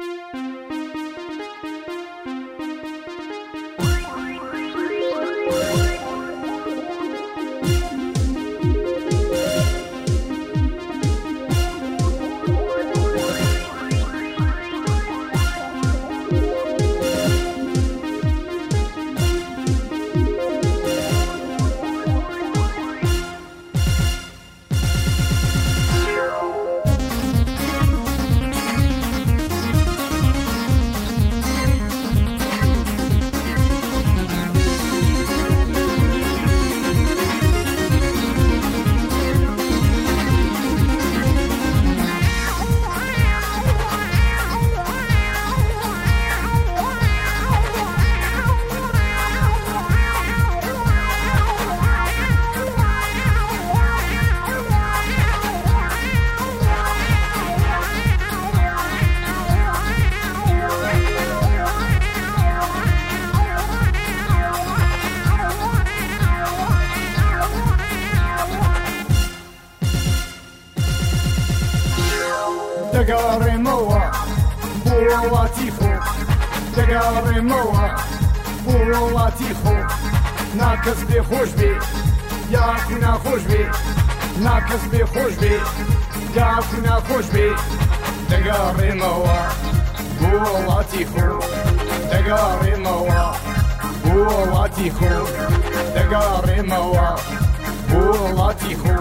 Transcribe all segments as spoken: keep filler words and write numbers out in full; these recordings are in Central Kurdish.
دەگەڕێمەوە بۆ وڵاتی خۆ دەگەڕێمەوە بۆ وڵاتی خۆ ناکەس بێ خۆش بێ یاکو ناخۆش بێ ناکەس بێ خۆش بێ یاکو ناخۆش بێ دەگەڕێمەوە بۆ وڵاتی خۆ دەگەڕێمەوە بۆ وڵاتی خۆ دەگەڕێمەوە بۆ وڵاتی خۆ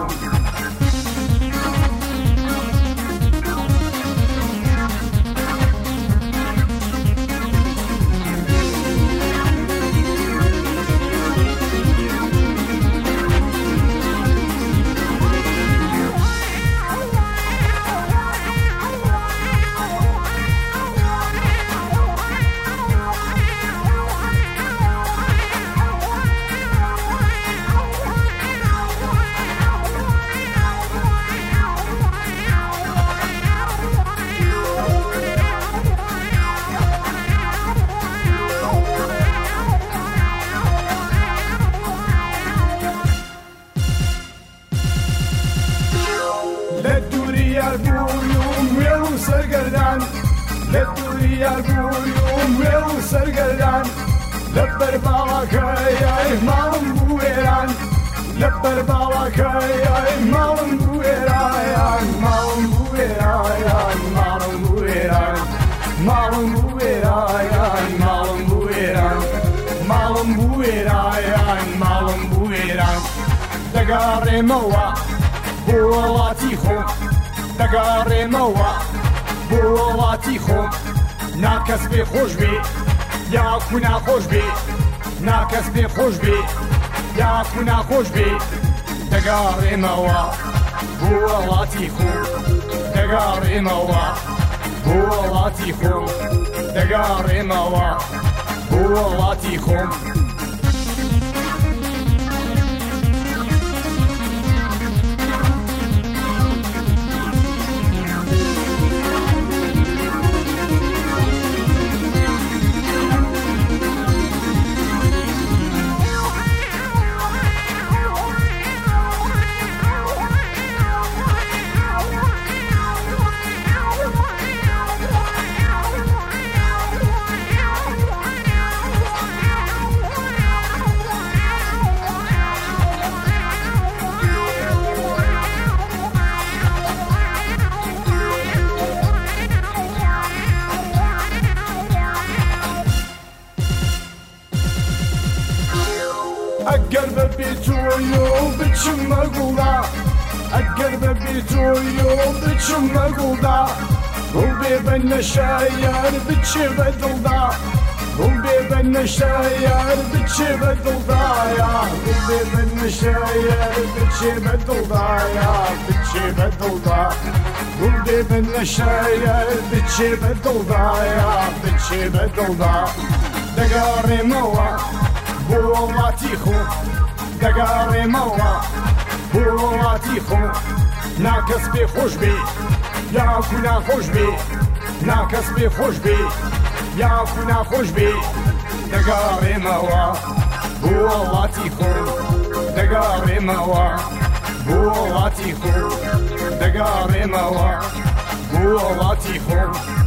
سەرگەردان لەبەر باڵاکەیای ماڵم بوو وێران لەبەر باڵاکەیای ماڵم بوو وێرایان ماڵم بوو وێرایان ماڵم بوو وێران ماڵم بوو وێرایان ماڵم بوو وێران ماڵم بوو وێرایان ماڵم بوو وێران دەگەڕێمەوە بۆ وڵاتی خۆم دەگەڕێمەوە بۆ وڵاتی خۆم ناکەس بێ خۆش بێ یاکو ناخۆش بێ ناکەس بێ خۆش بێ یاکو ناخۆش بێ دەگەڕێمەوە بۆ وڵاتی خۆم دەگەڕێمەوە بۆ وڵاتی خۆم دەگەڕێمەوە بۆ وڵاتی خۆم ئەگەر بەبێ تۆیۆ بچمە گوڵا ئەگەر بەبێ تۆیۆ بچمە گوڵدا گوڵ بێ بە نەشایار بچێ بە دڵدا گوڵ بێ بە نەشایار بچێ بە دڵدایە گوڵ بێ بە نەشایار بچێ بە دڵدایە بچێ بە دڵدا گوڵ بێ بە نەشایار بچێ بە دڵدایە بچێ بە دڵدا دەگەڕێمەوە بۆ وڵاتی خۆم دەگەڕێمەوە بۆ وڵاتی خۆم ناکەس بێ خۆش بێ یاکو ناخۆش بێ ناکەس بێ خۆش بێ یاکو ناخۆش بێ دەگەڕێمەوە بۆ وڵاتی خۆم دەگەڕێمەوە بۆ وڵاتی خۆم دەگەڕێمەوە بۆ وڵاتی خۆم